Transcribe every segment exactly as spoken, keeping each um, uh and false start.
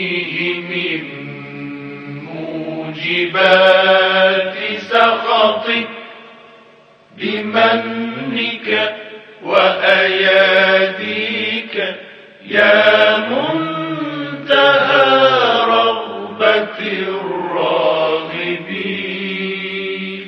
من موجبات سخطك بمنك وأياديك يا منتهى رغبة الراغبين.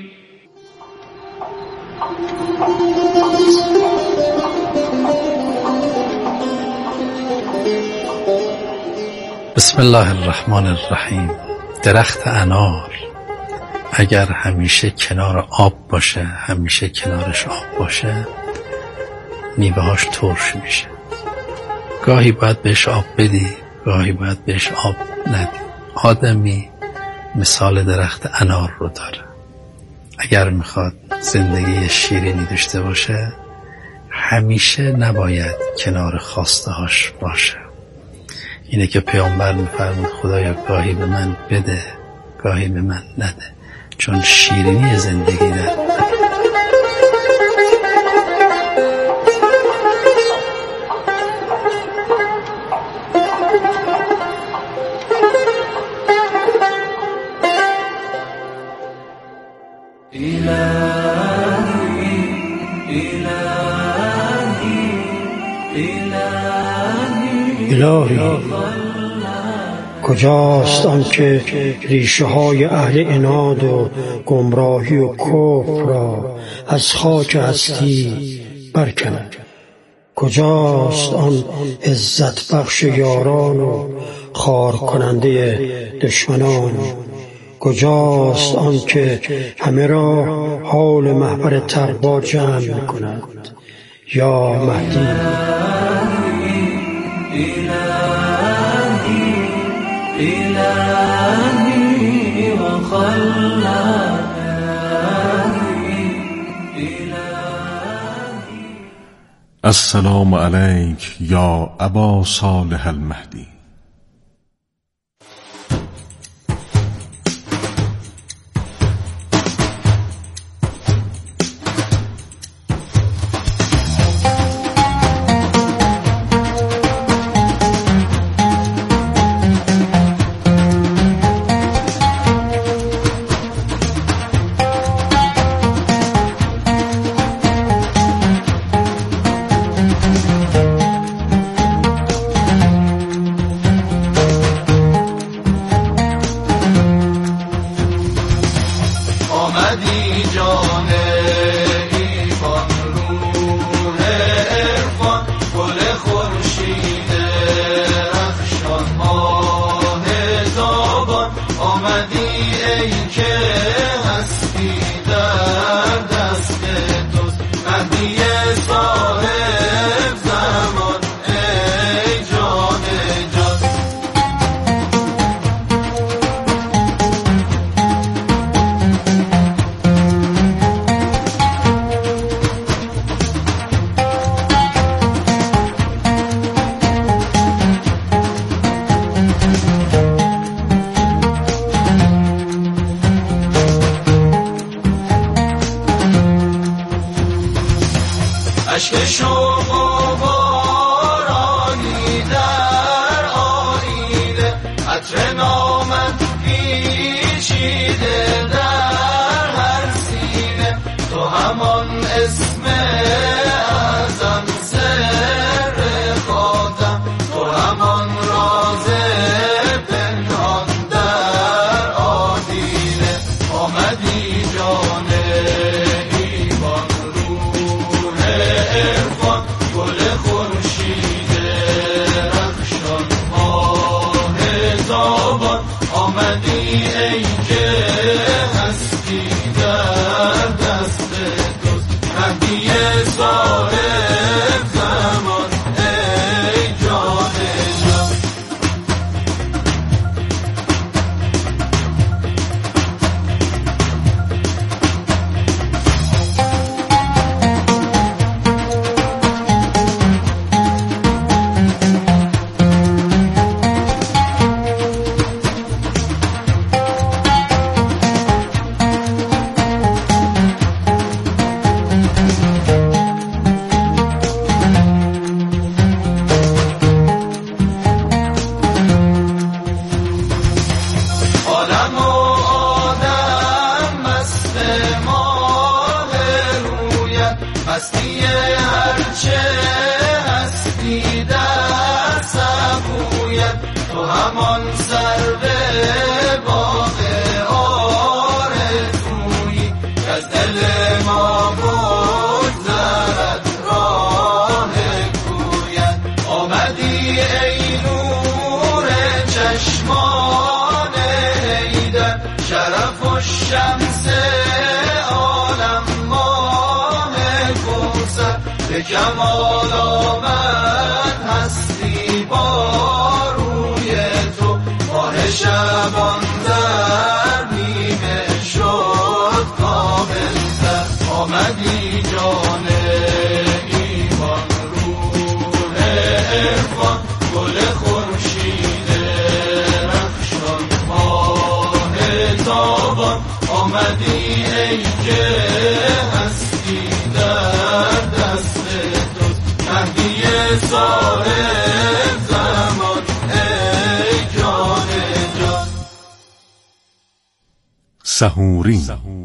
بسم الله الرحمن الرحیم. درخت انار اگر همیشه کنار آب باشه، همیشه کنارش آب باشه، میوه‌هاش ترش میشه. گاهی باید بهش آب بدی، گاهی باید بهش آب ندی. آدمی مثال درخت انار رو داره. اگر میخواد زندگی شیرینی داشته باشه، همیشه نباید کنار خواسته هاش باشه. اینه که پیامبر میفرمود خدایا گاهی به من بده، گاهی به من نده، چون شیرینی زندگی در الهی کجاست آن که ریشه های اهل عناد و گمراهی و کفر را از خاک هستی برکند؟ کجاست آن عزت بخش یاران و خار کننده دشمنان؟ کجاست آن که همه را حال محور تقوا جمع می‌کند؟ یا مهدی إلهي وخلاني السلام عليك يا أبا صالح المهدي. اشک شوق و بارانی در آینه، عطر نامت پیچیده در هر سینه. تو همان اسم اعظم، سر خاتم، تو همان راز پنهان در آدینه. آمدی جان ایمان، روح عرفان، گل خورشید رخشان، ماه تابان. آمدی ای که هستی در دست توست، مهدی صاحب زمان، ای جان جان. چه هستی در سبویت، تو همان سر به باغ آرزویی که از دل ما بگذرد راه کویت. آمدی ای نور چشمان حیدر، شرف و شمس عالم ماه کوثر، به کمال آمد هستی با روی تو، ماه شبان در نیمه شد کامل‌تر. آمدی جان ایمان روح عرفان، گل خورشید رخشان ماه تابان، آمدی ای که هستی در دست توست، مهدی صاحب زمان ای جان جان. سحوری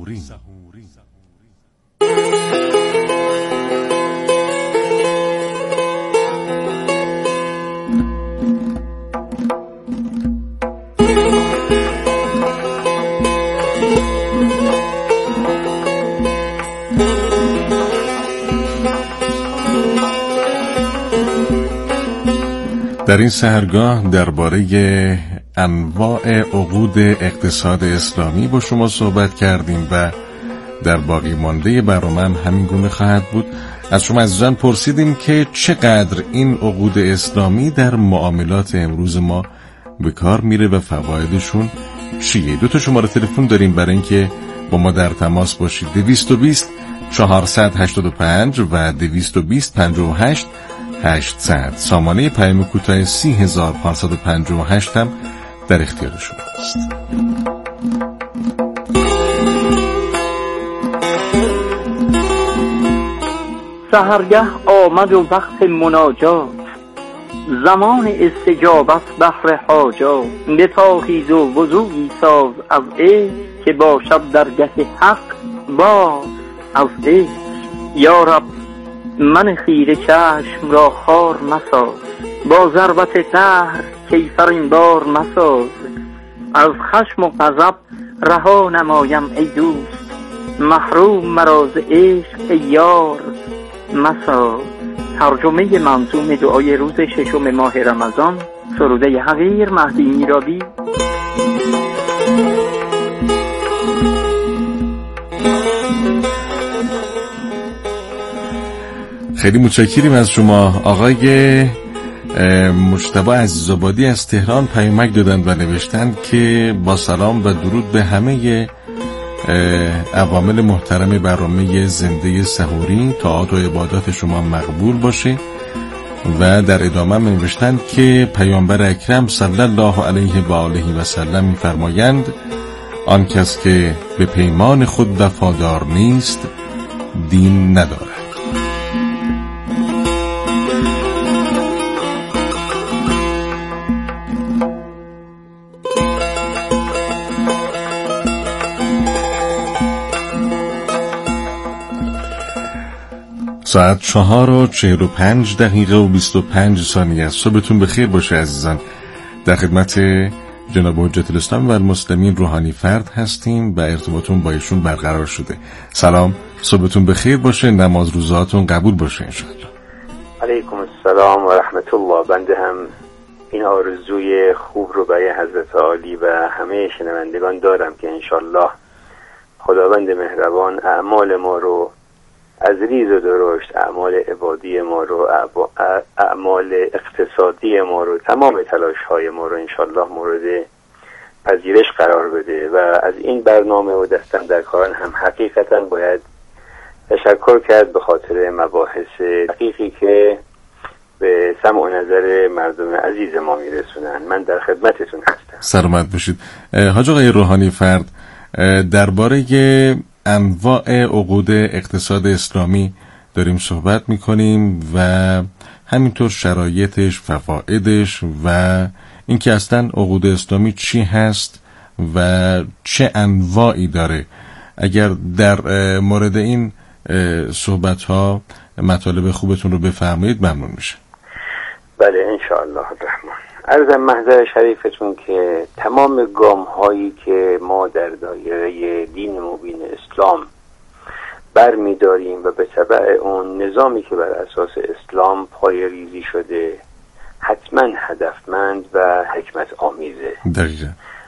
در این سحرگاه درباره انواع عقود اقتصاد اسلامی با شما صحبت کردیم و در باقی مانده برنامه هم همین گونه خواهد بود. از شما عزیزان پرسیدیم که چقدر این عقود اسلامی در معاملات امروز ما به کار میره و فوایدشون چیه. دو تا شماره تلفن داریم برای اینکه با ما در تماس باشید. دویست و بیست چهارصد و هشتاد و پنج و دویست و بیست پنجاه و هشت هشتصد. سامانه پیام کوتاه سی هزار و پانصد و پنجاه و هشت هم در اختیار شماست. سحرگه آمد و وقت مناجات، زمان استجابت بهر حاجات. بپاخیز و وضوئی ساز از عشق، که باشد درگه حق باز از عشق. یا رب من خیره چشم را خار مساز، با ضربت قهر کیفر این بار مساز. از خشم و غضب رها نمایم ای دوست، محروم مرا ز عشق ای یار مساز. ترجمه منظوم دعای روز ششم ماه رمضان، سروده حقیر مهدی میرابی. خیلی متشکریم از شما. آقای مجتبی عزیزآبادی از تهران پیامک دادند و نوشتند که با سلام و درود به همه عوامل محترم برنامه زنده سحوری، طاعات و عبادات شما مقبول باشه. و در ادامه نوشتند که پیامبر اکرم صلی الله علیه و آله و سلم می‌فرمایند آن کس که به پیمان خود وفادار نیست دین ندارد. ساعت چهار و چهل و پنج دقیقه و بیست و پنج ثانیه است. صبحتون بخیر باشه عزیزان. در خدمت جناب حجت الاسلام و المسلمین روحانی فرد هستیم و ارتباطون با ایشون برقرار شده. سلام، صبحتون بخیر باشه، نماز روزاتون قبول باشه انشاءالله. علیکم السلام و رحمت الله. بنده هم این آرزوی خوب رو برای حضرت عالی و همه شنوندگان دارم که انشاءالله خداوند مهربان اعمال ما رو از ریز و درشت، اعمال عبادی ما رو، اعمال اقتصادی ما رو، تمام تلاش های ما رو انشالله مورد پذیرش قرار بده. و از این برنامه و دستم در کاران هم حقیقتا باید تشکر کرد به خاطر مباحث دقیقی که به سمع و نظر مردم عزیز ما میرسونن. من در خدمتتون هستم. سلامت باشید. حاج آقای روحانی فرد، درباره انواع عقود اقتصاد اسلامی داریم صحبت میکنیم و همینطور شرایطش، فوایدش و اینکه اصلا عقود اسلامی چی هست و چه انواعی داره. اگر در مورد این صحبت ها مطالب خوبتون رو بفرمایید ممنون میشه. بله انشاءالله الرحمن. عرضم محضر شریفتون که تمام گام هایی که ما در دایره دین مبین اسلام بر می داریم و به تبع اون نظامی که بر اساس اسلام پای ریزی شده حتما هدفمند و حکمت آمیزه. دقیقا.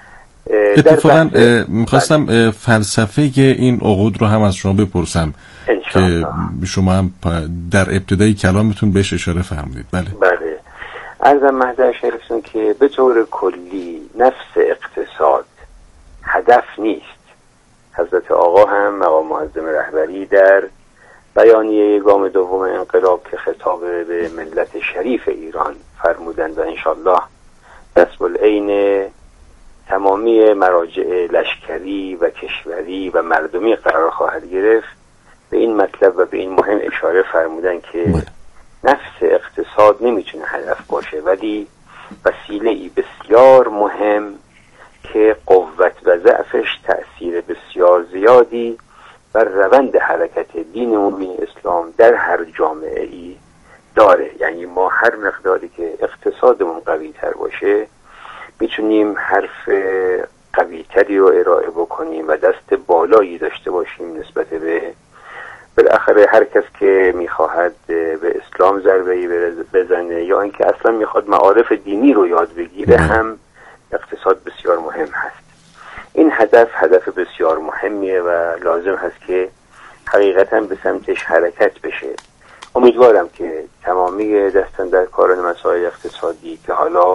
اتفاقا میخواستم فلسفه این عقود رو هم از شما بپرسم که شما هم در ابتدای کلامتون بهش اشاره فرمودید. بله بله. عرضم محضر شریفتون که به طور کلی نفس اقتصاد هدف نیست. حضرت آقا هم مقام معظم رهبری در بیانیه گام دوم انقلاب که خطاب به ملت شریف ایران فرمودند و انشالله نصب العین تمامی مراجع لشکری و کشوری و مردمی قرار خواهد گرفت، به این مطلب و به این مهم اشاره فرمودند که نفس اقتصاد نمیتونه هدف باشه، ولی وسیله‌ای بسیار مهم که قوت و ضعفش تأثیر بسیار زیادی بر روند حرکت دین مبین اسلام در هر جامعه ای داره. یعنی ما هر مقداری که اقتصادمون قوی تر باشه میتونیم حرف قوی تری رو ارائه بکنیم و دست بالایی داشته باشیم نسبت به بالاخره هر کس که میخواهد به اسلام ضربه‌ای بزنه یا اینکه اصلا میخواد معارف دینی رو یاد بگیره هم اقتصاد بسیار مهم هست. این هدف هدف بسیار مهمیه و لازم هست که حقیقتا به سمتش حرکت بشه. امیدوارم که تمامی دستاندرکاران مسائل اقتصادی که حالا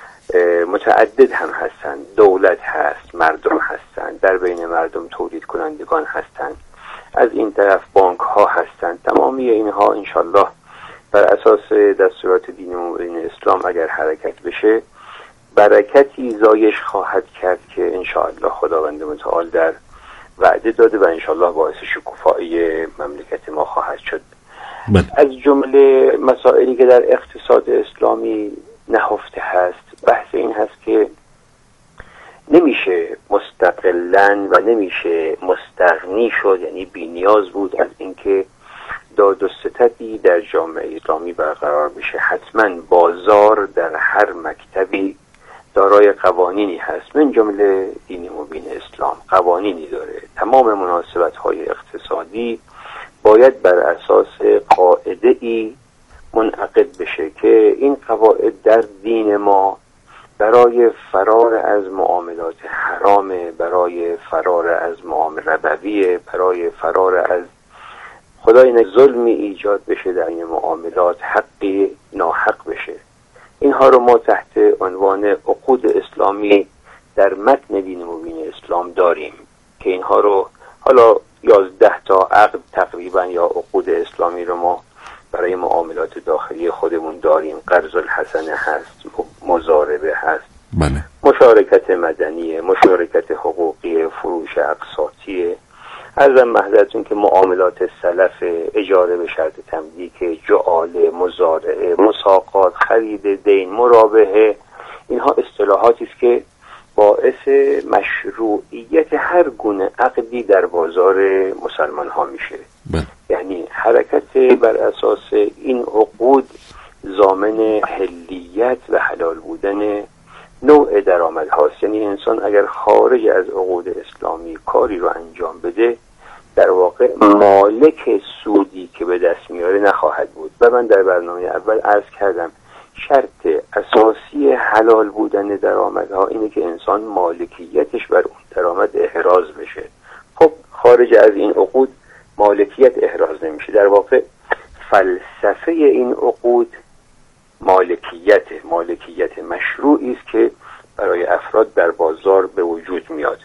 متعدد هم هستند، دولت هست، مردم هستند، در بین مردم تولید کنندگان هستند، از این طرف بانک ها هستند، تمامی اینها انشالله بر اساس دستورات دین مبین اسلام اگر حرکت بشه برکتی زایش خواهد کرد که انشاءالله خداوند متعال در وعده داده و انشاءالله باعث شکوفایی مملکت ما خواهد شد. بله. از جمله مسائلی که در اقتصاد اسلامی نهفته هست بحث این هست که نمیشه مستقلاً و نمیشه مستغنی شد، یعنی بی نیاز بود از اینکه داد و ستدی در جامعه اسلامی برقرار بشه. حتما بازار در هر مکتبی دارای قوانینی هست، من جمله دین مبین اسلام قوانینی داره. تمام مناسبت‌های اقتصادی باید بر اساس قاعده‌ای منعقد بشه که این قواعد در دین ما برای فرار از معاملات حرام، برای فرار از معامله ربوی، برای فرار از خدای نه ظلمی ایجاد بشه در این معاملات، حقی ناحق بشه. اینها رو ما تحت عنوان عقود اسلامی در متن دین مبین اسلام داریم که اینها رو حالا یازده تا عقد تقریبا یا عقود اسلامی رو ما برای معاملات داخلی خودمون داریم. قرض الحسنه هست، مضاربه هست، بله. مشارکت مدنیه، مشارکت حقوقی، فروش اقساطیه. عرضم محضرتون که معاملات سلف، اجاره به شرط تملیک، جعاله، مزارعه، مساقات، خرید دین، مرابحه، اینها اصطلاحاتی است که باعث مشروعیت هر گونه عقدی در بازار مسلمان ها میشه. بله. یعنی حرکت بر اساس این عقود ضامن حلیت و حلال بودن نوع درآمد هاست. یعنی انسان اگر خارج از عقود اسلامی کاری رو انجام بده در واقع مالک سودی که به دست میاره نخواهد بود. و من در برنامه اول عرض کردم شرط اساسی حلال بودن درآمدها اینه که انسان مالکیتش بر اون درآمد احراز بشه. خب خارج از این عقود مالکیت احراز نمیشه. در واقع فلسفه این عقود مالکیت مالکیت مشروعی است که برای افراد در بازار به وجود میاد.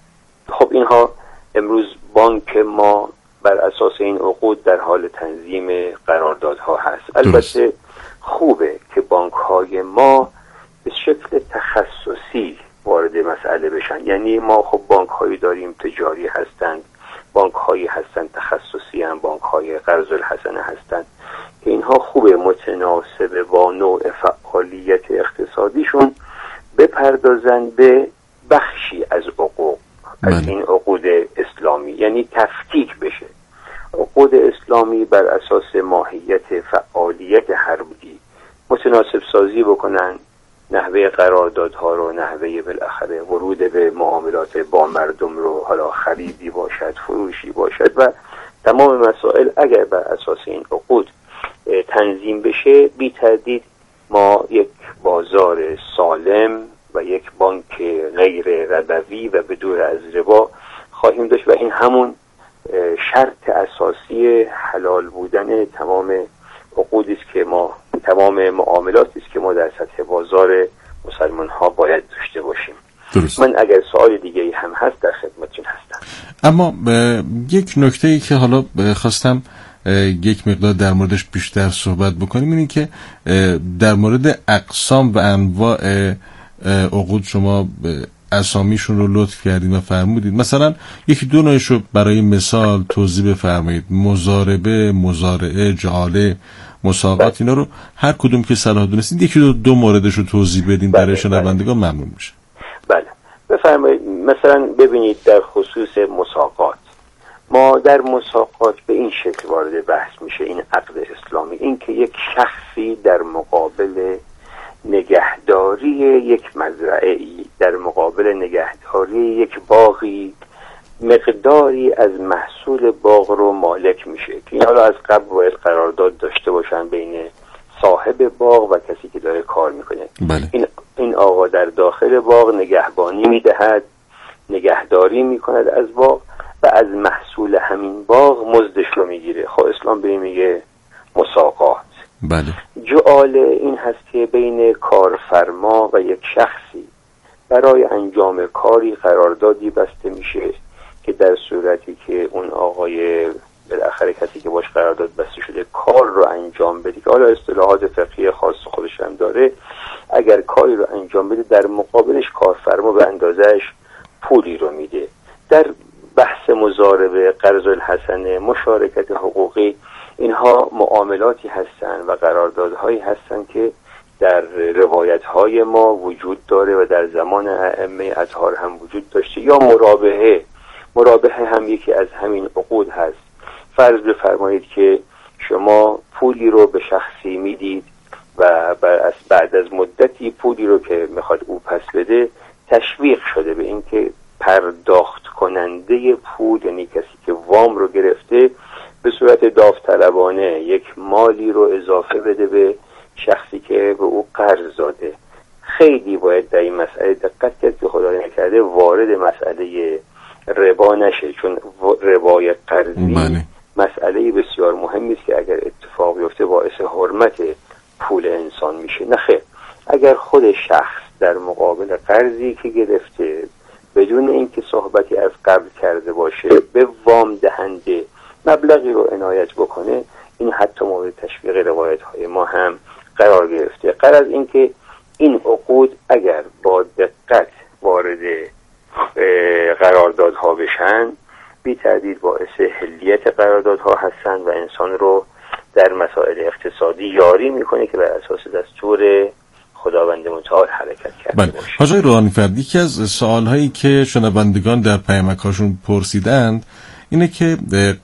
خب اینها امروز بانک ما بر اساس این عقود در حال تنظیم قراردادها هست. البته خوبه که بانک های ما به شکل تخصصی وارد مسئله بشن. یعنی ما خب بانک هایی داریم تجاری هستند، بانک هایی هستند تخصصی هم، بانک های قرض الحسنه هستند که اینها خوبه متناسب با نوع فعالیت اقتصادیشون بپردازن به بخشی از حقوق از این عقود اسلامی، یعنی تفکیک بشه. عقود اسلامی بر اساس ماهیت فعالیت حربی متناسب سازی بکنن، نحوه قراردادها رو، نحوه بالاخره ورود به معاملات با مردم رو، حالا خریدی باشد، فروشی باشد و تمام مسائل اگر بر اساس این عقود تنظیم بشه، بی تردید ما یک بازار سالم و یک بانک غیر ربوی و بدور از ربا خواهیم داشت و این همون شرط اساسی حلال بودن تمام عقودی است که ما، تمام معاملاتی است که ما در سطح بازار مسلمان ها باید داشته باشیم. درست. من اگر سوال دیگه هم هست در خدمتتون هستم. اما یک نکته ای که حالا خواستم یک مقدار در موردش بیشتر صحبت بکنیم اینه که در مورد اقسام و انواع عقود شما اسامیشون رو لطف کردید و فرمودید. مثلا یکی دو نوعشو برای مثال توضیح بفرمایید. مضاربه، مزارعه، جعاله، مساقات، اینا رو هر کدوم که صلاح دونستید یکی دو دو موردش رو توضیح بدین برای شنوندگان ممنون میشه. بله بفرمایید. مثلا ببینید در خصوص مساقات، ما در مساقات به این شکل وارد بحث میشه این عقد اسلامی، این که یک شخصی در مقابل نگهداری یک مزرعه‌ای، در مقابل نگهداری یک باغی، مقداری از محصول باغ رو مالک میشه که این حالا از قبل باید قرارداد داشته باشن بین صاحب باغ و کسی که داره کار میکنه. بله. این این آقا در داخل باغ نگهبانی میدهد، نگهداری میکند از باغ و از محصول همین باغ مزدش رو میگیره. خب اسلام به این میگه مساقات. بله. جعاله این هست که بین کارفرما و یک شخصی برای انجام کاری قراردادی بسته میشه که در صورتی که اون آقای بالاخره کسی که باش قرارداد بسته شده کار رو انجام بده، که حالا اصطلاحات فقهی خاص خودش هم داره، اگر کاری رو انجام بده در مقابلش کارفرما به اندازهش پولی رو میده. در بحث مضاربه، قرض الحسنه، مشارکت حقوقی، اینها معاملاتی هستند و قراردادهایی هستند که در روایت‌های ما وجود داره و در زمان ائمه اطهار هم وجود داشته. یا مرابحه، مرابحه هم یکی از همین عقود هست. فرض بفرمایید که شما پولی رو به شخصی میدید و بعد از مدتی پولی رو که میخواد او پس بده تشویق شده به این که پرداخت کننده پول، یعنی کسی که وام رو گرفته، به صورت داوطلبانه یک مالی رو اضافه بده به شخصی که به او قرض داده. خیلی باید در این مسئله دقت کرد که خدای نکرده وارد مسئله ربا نشه، چون ربای قرضی بله. مسئله بسیار مهمی است که اگر اتفاق بیفته باعث حرمت پول انسان میشه. نه خیر، اگر خود شخص در مقابل قرضی که گرفته بدون اینکه صحبتی از قبل کرده باشه به وام دهنده مبلغی رو عنایت بکنه، این حتی مورد تشویق روایت های ما هم قرار گرفته. غرض از این که این عقود اگر با دقت وارد قراردادها بشن بی تردید باعث حلیت قراردادها هستند و انسان رو در مسائل اقتصادی یاری میکنه که بر اساس دستور خداوند متعال حرکت کرده بله. باشه. حاجی روحانی فرد، یکی از سوالهایی که شنوندگان در پیامک‌هاشون پرسیدند اینه که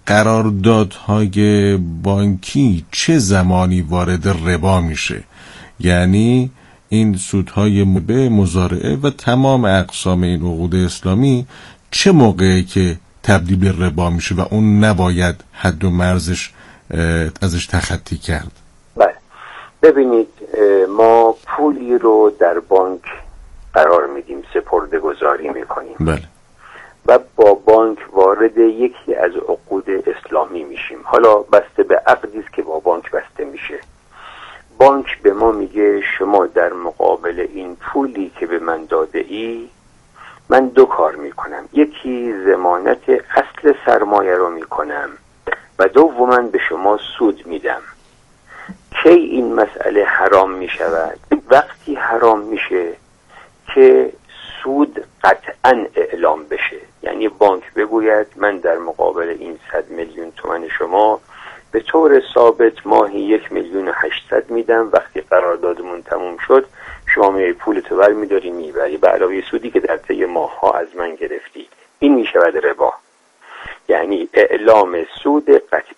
قراردادهای بانکی چه زمانی وارد ربا میشه؟ یعنی این سودهای به مزارعه و تمام اقسام این عقود اسلامی چه موقعی که تبدیل به ربا میشه و اون نباید حد و مرزش ازش تخطی کرد؟ بله ببینید، ما پولی رو در بانک قرار میدیم، سپرده گذاری میکنیم. بله. و با بانک وارد یکی از عقود اسلامی میشیم. حالا بسته به عقدی است که با بانک بسته میشه. بانک به ما میگه شما در مقابل این پولی که به من داده ای من دو کار میکنم. یکی ضمانت اصل سرمایه رو میکنم و دوما به شما سود میدم. کی این مسئله حرام میشود؟ وقتی حرام میشه که سود قطعا اعلام بشه. یعنی بانک بگوید من در مقابل این صد میلیون تومان شما به طور ثابت ماهی یک میلیون و هشتصد میدم. وقتی قراردادمون تموم شد شما می پولتو بر میداری میبری به علاوه سودی که در طی ماهها از من گرفتی. این میشود ربا. یعنی اعلام سود قطعی.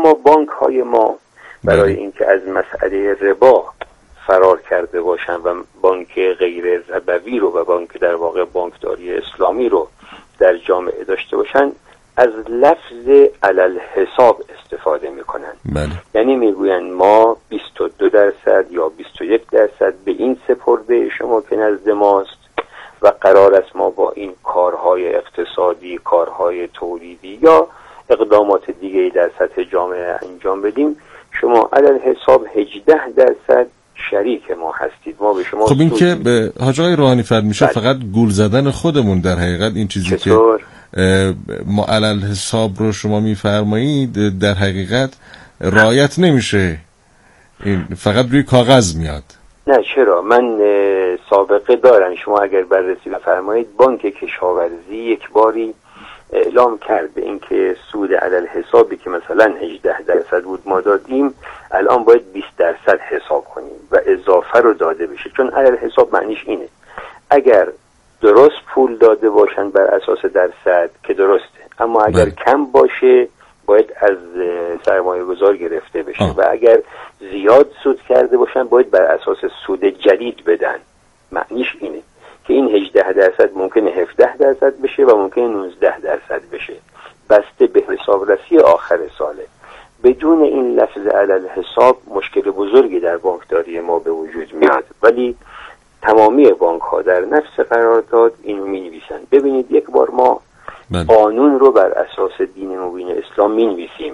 اما بانک های ما برای اینکه از مسئله ربا فرار کرده باشن و بانک غیر ربوی رو و بانک در واقع بانکداری اسلامی رو در جامعه داشته باشن، از لفظ علل حساب استفاده میکنن. بله. یعنی میگوین ما بیست و دو درصد یا بیست و یک درصد به این سپرده شما که نزد ماست و قرار است ما با این کارهای اقتصادی، کارهای تولیدی یا اقدامات دیگه در سطح جامعه انجام بدیم، شما علل حساب هجده درصد شریک ما هستید، ما به شما. خب این که به حاج آقای روحانی فرد میشه فقط گول زدن خودمون در حقیقت. این چیزی چطور؟ که ما علل حساب رو شما میفرمایید در حقیقت رعایت نمیشه، این فقط روی کاغذ میاد. نه چرا، من سابقه دارم. شما اگر بررسی بفرمایید بانک کشاورزی یک باری اعلام کرد به اینکه سود علل حسابی که مثلا هجده درصد بود ما دادیم، الان باید بیست درصد حساب کنیم و اضافه رو داده بشه. چون علل حساب معنیش اینه اگر درست پول داده باشن بر اساس درصد که درسته، اما اگر بله. کم باشه باید از سرمایه گذار گرفته بشه آه. و اگر زیاد سود کرده باشن باید بر اساس سود جدید بدن. معنیش اینه که این هجده درصد ممکنه هفده درصد بشه و ممکنه نوزده درصد بشه، بسته به حسابرسی آخر ساله. بدون این لفظ علل حساب مشکل بزرگی در بانکداری ما به وجود میاد، ولی تمامی بانک ها در نفس قرارداد اینو می نویسن. ببینید یک بار ما بله. قانون رو بر اساس دین مبین اسلام می نویسیم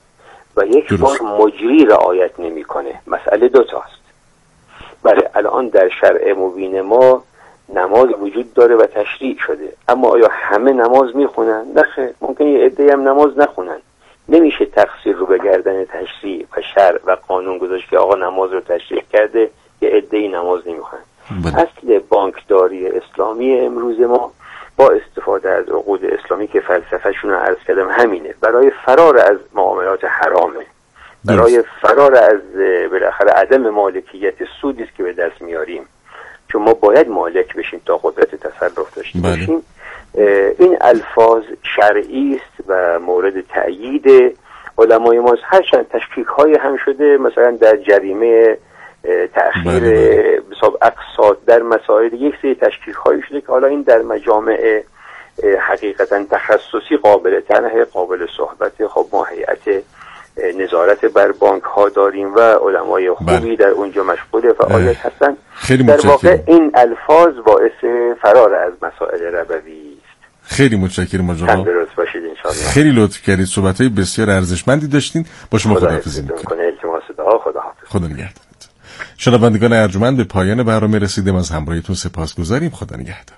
و یک درست. بار مجری رعایت نمیکنه. مسئله دو تاست. بله الان در شرع مبین ما نماز وجود داره و تشریع شده، اما آیا همه نماز میخونن؟ نه خیر، ممکنه یه عده‌ای هم نماز نخونن. نمیشه تقصیر رو به گردن تشریع و شرع و قانون گذاشت که آقا نماز رو تشریع کرده یه عده‌ای نماز نمیخونن. اصل بانکداری اسلامی امروز ما با استفاده از عقود اسلامی که فلسفه‌شون رو عرض کردم همینه، برای فرار از معاملات حرامه، برای فرار از بالاخره عدم مالکیت سودی است که به دست میاریم، چون ما باید مالک بشیم تا قدرت تصرف داشته باشیم. این الفاظ شرعی است و مورد تأیید علمای ما. هرچند تشکیک های هم شده، مثلا در جریمه تأخیر حساب اقساط در مسائل یک سری تشکیک هایی شده که حالا این در مجامع حقیقتا تخصصی قابل طرح، قابل صحبت. خب ما هیئت نظارت بر بانک ها داریم و علمای خوبی در اونجا مشغول فعالیت هستن. در واقع این الفاظ باعث فرار از مسائل ربوی است. خیلی متشکرم آقا. درست باشید ان شاء الله. خیلی لطف کردید، صحبت‌های بسیار ارزشمندی داشتین. با شما خداحافظی می‌کنم. خدا خدا نگهدار. شنوندگان ارجمند به پایان برنامه رسیدیم، از همراهیتون سپاسگزاریم. خدا نگهدار.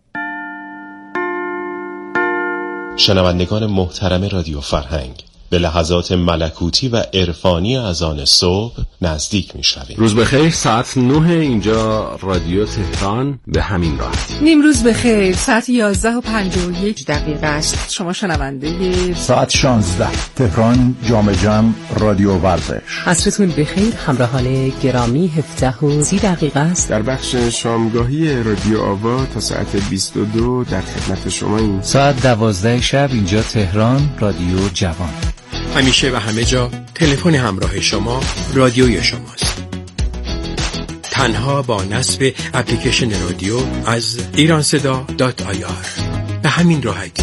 شنوندگان محترم رادیو فرهنگ، به لحظات ملکوتی و عرفانی اذان صبح نزدیک می‌شویم. روز بخیر، ساعت نه اینجا رادیو تهران به همین راحتی. نیم روز بخیر، ساعت یازده و پنجاه و یک دقیقه است. شما شنونده ساعت شانزده تهران جام جم رادیو ورزش. عصرتون بخیر، همراهان گرامی. هفده و سی دقیقه است. در بخش شامگاهی رادیو آوا تا ساعت بیست و دو در خدمت شماییم. ساعت دوازده شب اینجا تهران رادیو جوان. همیشه و همه جا تلفن همراه شما رادیوی شماست. تنها با نصب اپلیکیشن رادیو از ایران صدا دات آی آر. به همین راحتی.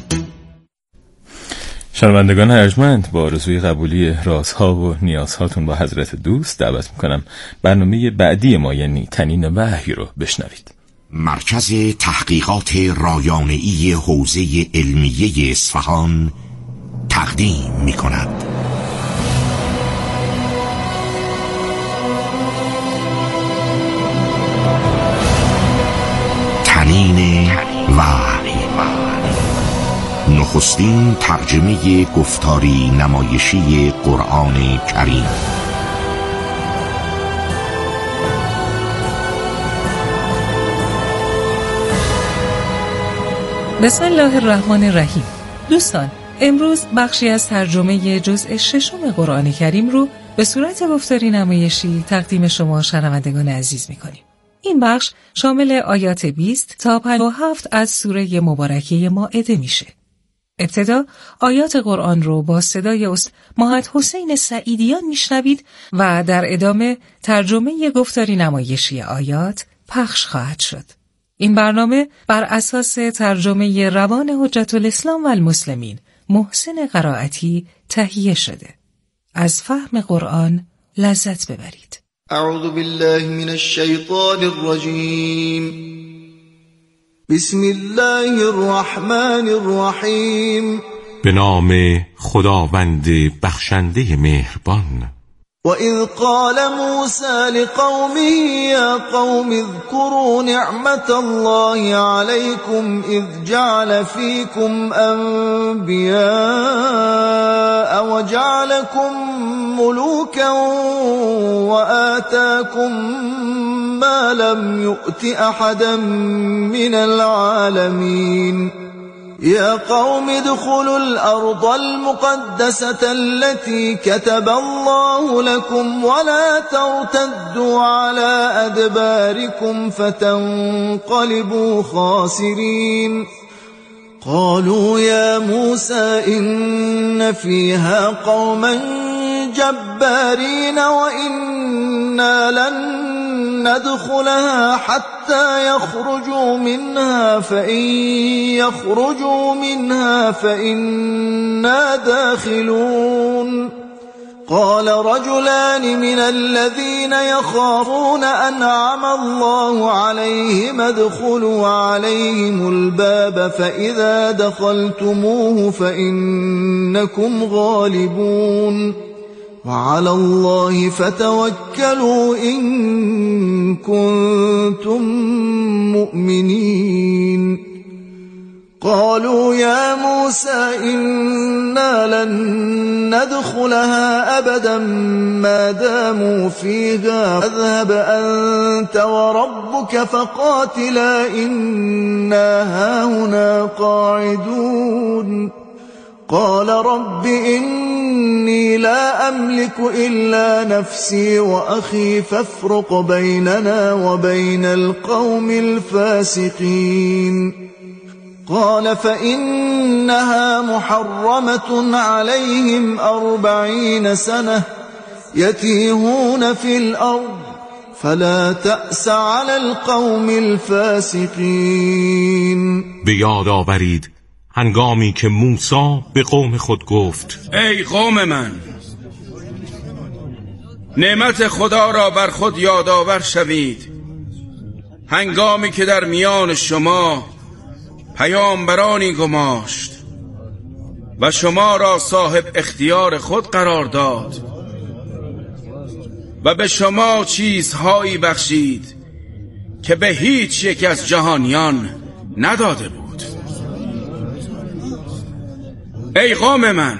شنوندگان ارجمند، با آرزوی قبولی رازها و نیازهاتون با حضرت دوست دعوت میکنم برنامه بعدی ما یعنی تنین وحی رو بشنوید. مرکز تحقیقات رایانه‌ای حوزه علمیه اصفهان تقدیم می کند. تنین وحی، نخستین ترجمه گفتاری نمایشی قرآن کریم. بسم الله الرحمن الرحیم. دوستان، امروز بخشی از ترجمه جزء ششم قرآن کریم رو به صورت گفتاری نمایشی تقدیم شما شنوندگان عزیز می‌کنیم. این بخش شامل آیات بیست تا پنجاه و هفت از سوره مبارکه مائده میشه. ابتدا آیات قرآن رو با صدای است ماهد حسین سعیدیان میشنوید و در ادامه ترجمه گفتاری نمایشی آیات پخش خواهد شد. این برنامه بر اساس ترجمه روان حجت الاسلام و المسلمین محسن قرائتی تهیه شده. از فهم قرآن لذت ببرید. اعوذ بالله من الشیطان الرجیم. بسم الله الرحمن الرحیم. به نام خداوند بخشنده مهربان. وَإِذْ قَالَ مُوسَى لِقَوْمِهِ يَا قَوْمِ اذْكُرُوا نِعْمَةَ اللَّهِ عَلَيْكُمْ إِذْ جَعَلَ فِيكُمْ أَنْبِيَاءَ وَجَعَلَكُمْ مُلُوكًا وَآتَاكُمْ مَا لَمْ يُؤْتِ أَحَدًا مِنَ الْعَالَمِينَ. يا قوم ادخلوا الأرض المقدسة التي كتب الله لكم ولا ترتدوا على أدباركم فتنقلبوا خاسرين. قالوا يا موسى إن فيها قوما جبارين وإنا لن ندخلها حتى يخرجوا منها فإن يخرجوا منها فإنا داخلون. قال رجلان من الذين يخافون أنعم الله عليهم ادخلوا عليهم الباب فإذا دخلتموه فإنكم غالبون وعلى الله فتوكلوا إن كنتم مؤمنين. قالوا يا موسى إنا لن ندخلها أبدا ما داموا فيها فاذهب أنت وربك فقاتلا إنا هاهنا قاعدون. قال رب إني لا أملك إلا نفسي وأخي فافرق بيننا وبين القوم الفاسقين. قال فإنها محرمة عليهم أربعين سنة يتيهون في الأرض فلا تأس على القوم الفاسقين. بیاد آورید هنگامی که موسی به قوم خود گفت ای قوم من، نعمت خدا را بر خود یادآور شوید هنگامی که در میان شما پیامبرانی گماشت و شما را صاحب اختیار خود قرار داد و به شما چیزهایی بخشید که به هیچ یک از جهانیان نداده بود. ای قوم من،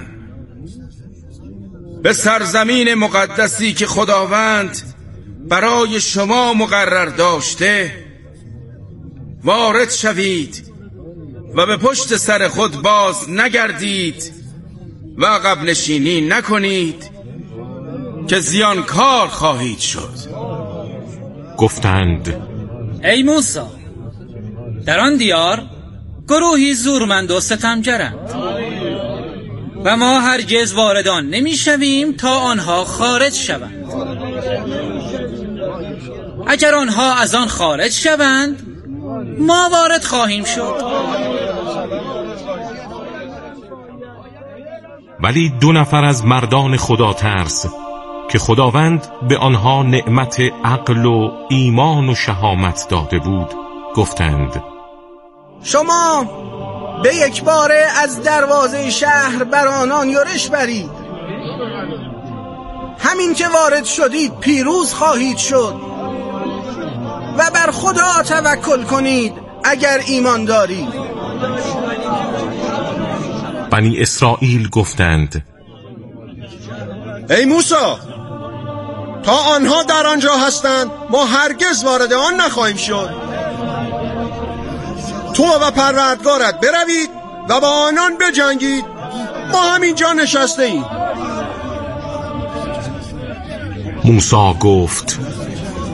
به سرزمین مقدسی که خداوند برای شما مقرر داشته وارد شوید و به پشت سر خود باز نگردید و عقب نشینی نکنید که زیانکار خواهید شد. گفتند ای موسی، در آن دیار گروهی زورمند و ستمگرند و ما هرگز واردان نمی شویم تا آنها خارج شوند. اگر آنها از آن خارج شوند ما وارد خواهیم شد. ولی دو نفر از مردان خدا ترس که خداوند به آنها نعمت عقل و ایمان و شهامت داده بود گفتند شما به یک باره از دروازه شهر بر آنان یورش برید. همین که وارد شدید پیروز خواهید شد و بر خدا توکل کنید اگر ایمان دارید. بنی اسرائیل گفتند ای موسی، تا آنها در آنجا هستند ما هرگز وارد آن نخواهیم شد. تو و پروردگارت بروید و با آنان بجنگید، ما همینجا نشسته ایم. موسی گفت